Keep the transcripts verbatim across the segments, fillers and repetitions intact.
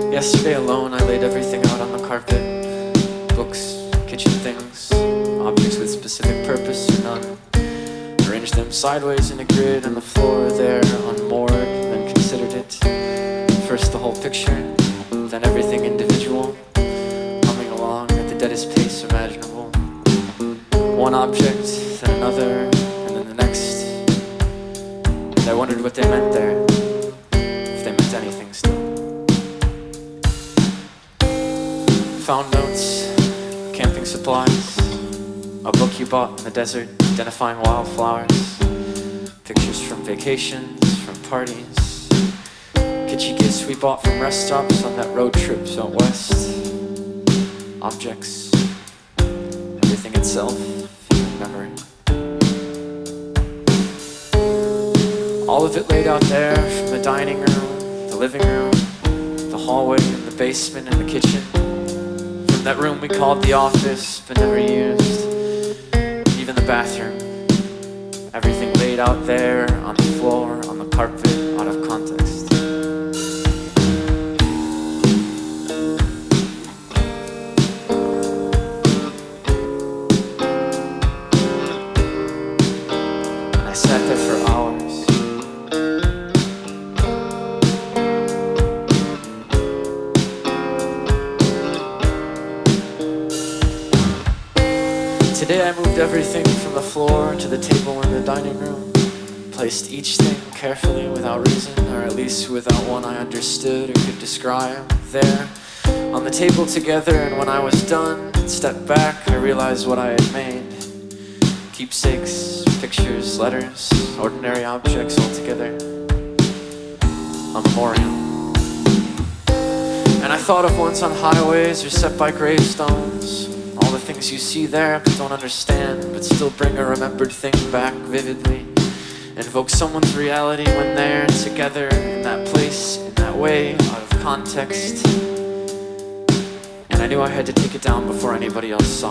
Yesterday alone, I laid everything out on the carpet. Books, kitchen things, objects with specific purpose or none. Arranged them sideways in a grid on the floor there, unmoored, then considered it. First the whole picture, then everything individual, humming along at the deadest pace imaginable. One object, then another, and then the next. And I wondered what they meant there, if they meant anything still. Found notes, camping supplies, a book you bought in the desert, identifying wildflowers, pictures from vacations, from parties, kitschy gifts we bought from rest stops on that road trip out west, objects, everything itself, memory. All of it laid out there, from the dining room, the living room, the hallway, and the basement, and the kitchen. From that room we called the office, but never used. Even the bathroom. Everything laid out there, on the floor, on the carpet, out of context. And I sat there for hours. Today I moved everything from the floor to the table in the dining room. Placed each thing carefully without reason, or at least without one I understood or could describe. There, on the table together, and when I was done, stepped back, I realized what I had made. Keepsakes, pictures, letters, ordinary objects all together. A memorial. And I thought of once on highways or set by gravestones. All the things you see there but don't understand, but still bring a remembered thing back vividly. Invoke someone's reality when they're together in that place, in that way, out of context. And I knew I had to take it down before anybody else saw.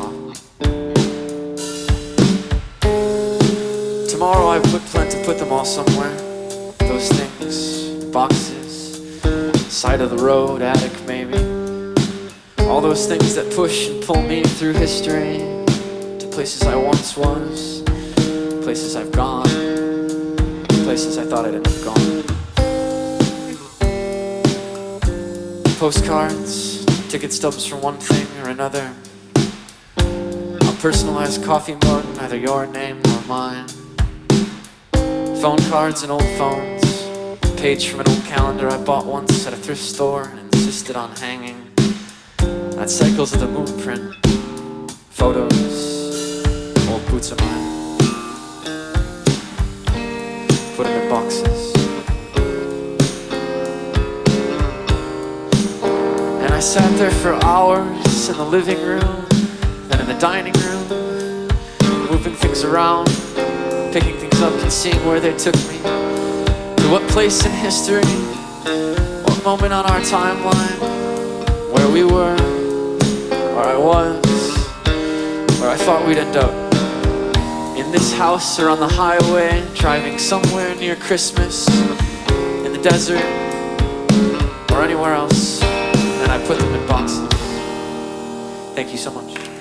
Tomorrow I would plan to put them all somewhere. Those things, boxes, side of the road, attic maybe. All those things that push and pull me through history to places I once was, places I've gone, places I thought I'd end up going. Postcards, ticket stubs for one thing or another. A personalized coffee mug, neither your name nor mine. Phone cards and old phones. A page from an old calendar I bought once at a thrift store and insisted on hanging. At cycles of the moon print, photos, old boots of mine. Put them in boxes. And I sat there for hours in the living room, then in the dining room, moving things around, picking things up and seeing where they took me. To what place in history, what moment on our timeline, where we were. Where I was, where I thought we'd end up. In this house or on the highway, driving somewhere near Christmas, in the desert, or anywhere else. And I put them in boxes. Thank you so much.